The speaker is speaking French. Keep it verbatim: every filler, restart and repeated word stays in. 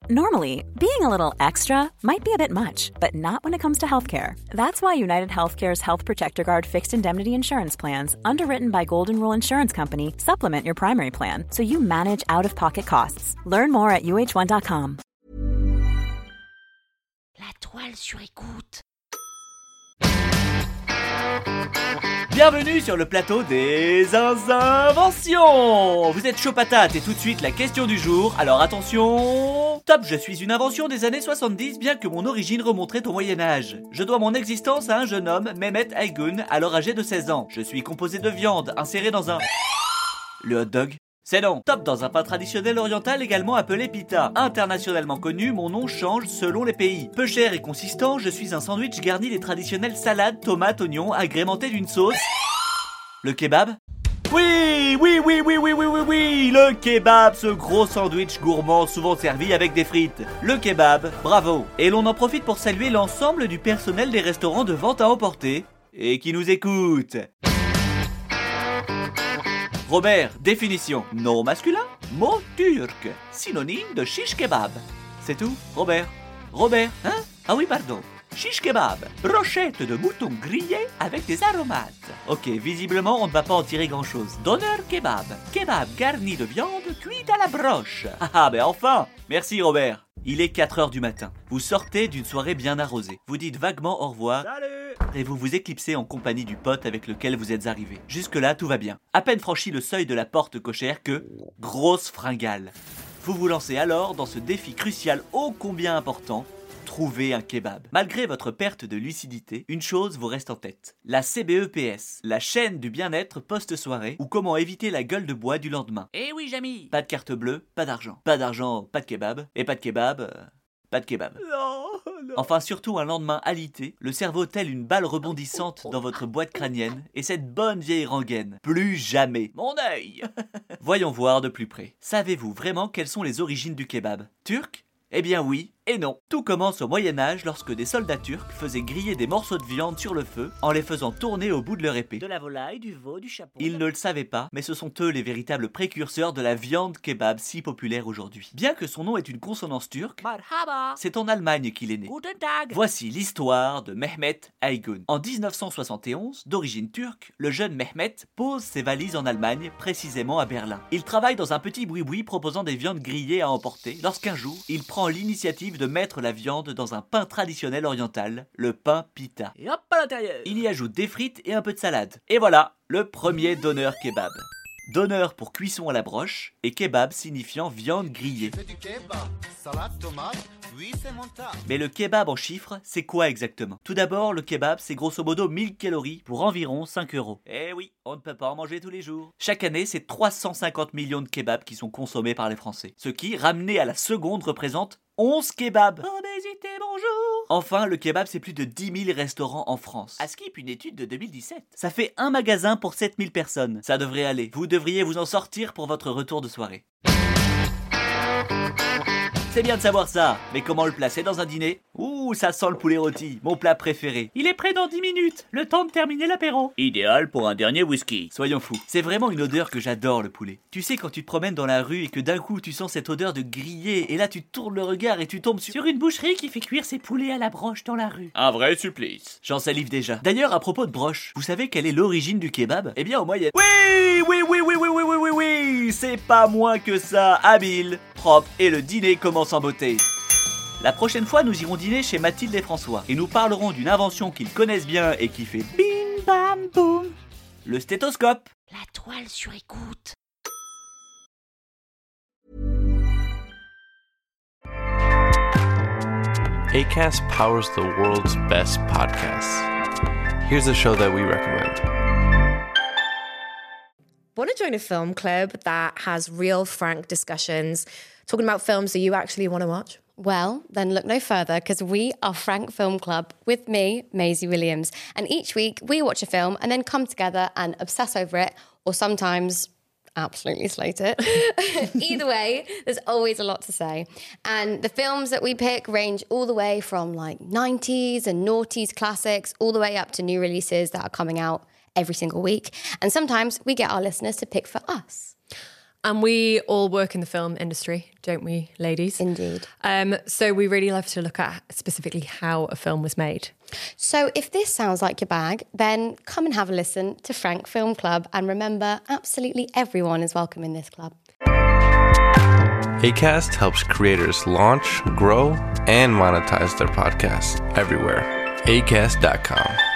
Normally, being a little extra might be a bit much, but not when it comes to healthcare. That's why United Healthcare's Health Protector Guard fixed indemnity insurance plans, underwritten by Golden Rule Insurance Company, supplement your primary plan so you manage out-of-pocket costs. Learn more at U H one dot com. La toile sur écoute. Bienvenue sur le plateau des inventions. Vous êtes chaud patate et tout de suite la question du jour. Alors attention. Top, je suis une invention des années soixante-dix, bien que mon origine remonterait au Moyen-Âge. Je dois mon existence à un jeune homme, Mehmet Aygun, alors âgé de seize ans. Je suis composé de viande insérée dans un... Le hot dog. C'est non. Top, dans un pain traditionnel oriental également appelé pita. Internationalement connu, mon nom change selon les pays. Peu cher et consistant, je suis un sandwich garni des traditionnelles salades, tomates, oignons, agrémenté d'une sauce... Le kebab ? Oui, oui, oui, oui, oui, oui, oui, oui, le kebab, ce gros sandwich gourmand souvent servi avec des frites. Le kebab, bravo. Et l'on en profite pour saluer l'ensemble du personnel des restaurants de vente à emporter et qui nous écoute. Robert, définition. Nom masculin, mot turc, synonyme de shish kebab. C'est tout, Robert. Robert, hein? Ah oui, pardon. Shish kebab, brochette de mouton grillé avec des aromates. Ok, visiblement on ne va pas en tirer grand chose. Doner kebab, kebab garni de viande cuite à la broche. Ah ah, ben enfin. Merci Robert. Il est quatre heures du matin. Vous sortez d'une soirée bien arrosée. Vous dites vaguement au revoir. Salut. Et vous vous éclipsez en compagnie du pote avec lequel vous êtes arrivé. Jusque-là, tout va bien. À peine franchi le seuil de la porte cochère que... grosse fringale. Vous vous lancez alors dans ce défi crucial ô combien important, trouver un kebab. Malgré votre perte de lucidité, une chose vous reste en tête. La C B E P S, la chaîne du bien-être post-soirée, ou comment éviter la gueule de bois du lendemain. Eh oui, Jamy. Pas de carte bleue, pas d'argent. Pas d'argent, pas de kebab. Et pas de kebab, euh, pas de kebab. Non, non. Enfin, surtout un lendemain alité, le cerveau tel une balle rebondissante dans votre boîte crânienne, et cette bonne vieille rengaine. Plus jamais. Mon œil. Voyons voir de plus près. Savez-vous vraiment quelles sont les origines du kebab ? Turc ? Eh bien oui, et non. Tout commence au Moyen-Âge lorsque des soldats turcs faisaient griller des morceaux de viande sur le feu en les faisant tourner au bout de leur épée. De la volaille, du veau, du chapeau. Ils ne le savaient pas, mais ce sont eux les véritables précurseurs de la viande kebab si populaire aujourd'hui. Bien que son nom ait une consonance turque, Marhaba. c'est en Allemagne qu'il est né. Guten Tag. Voici l'histoire de Mehmet Aygun. En dix-neuf cent soixante et onze, d'origine turque, le jeune Mehmet pose ses valises en Allemagne, précisément à Berlin. Il travaille dans un petit boui-boui proposant des viandes grillées à emporter, lorsqu'un jour, il prend l'initiative de mettre la viande dans un pain traditionnel oriental, le pain pita. Et hop à l'intérieur. Il y ajoute des frites et un peu de salade. Et voilà, le premier doner kebab. Doner pour cuisson à la broche et kebab signifiant viande grillée. Mais le kebab en chiffres, c'est quoi exactement ? Tout d'abord, le kebab, c'est grosso modo mille calories pour environ cinq euros. Eh oui, on ne peut pas en manger tous les jours. Chaque année, c'est trois cent cinquante millions de kebabs qui sont consommés par les Français. Ce qui, ramené à la seconde, représente onze kebabs. Obésité, bonjour. Enfin, le kebab, c'est plus de dix mille restaurants en France. À skip une étude de deux mille dix-sept. Ça fait un magasin pour sept mille personnes. Ça devrait aller. Vous devriez vous en sortir pour votre retour de soirée. C'est bien de savoir ça, mais comment le placer dans un dîner ? Ouh, ça sent le poulet rôti, mon plat préféré. Il est prêt dans dix minutes, le temps de terminer l'apéro. Idéal pour un dernier whisky. Soyons fous, c'est vraiment une odeur que j'adore, le poulet. Tu sais, quand tu te promènes dans la rue et que d'un coup tu sens cette odeur de grillé, et là tu tournes le regard et tu tombes sur, Sur une boucherie qui fait cuire ses poulets à la broche dans la rue. un vrai supplice. J'en salive déjà. D'ailleurs, à propos de broche, vous savez quelle est l'origine du kebab ? Eh bien, au Moyen... Oui, oui, oui, oui, oui, oui, oui, oui, oui, c'est pas moins que ça, habile, propre, et le dîner commence en beauté. La prochaine fois, nous irons dîner chez Mathilde et François, et nous parlerons d'une invention qu'ils connaissent bien et qui fait bim bam boum, le stéthoscope. La toile sur écoute. Acast powers the world's best podcasts. Here's a show that we recommend. Want to join a film club that has real, frank discussions, talking about films that you actually want to watch? Well, then look no further, because we are Frank Film Club with me, Maisie Williams. And each week we watch a film and then come together and obsess over it, or sometimes absolutely slate it. Either way, there's always a lot to say. And the films that we pick range all the way from like nineties and noughties classics, all the way up to new releases that are coming out every single week. And sometimes we get our listeners to pick for us. And we all work in the film industry, don't we, ladies? Indeed. Um, so we really love to look at specifically how a film was made. So if this sounds like your bag, then come and have a listen to Frank Film Club. And remember, absolutely everyone is welcome in this club. Acast helps creators launch, grow, and monetize their podcasts everywhere. acast dot com.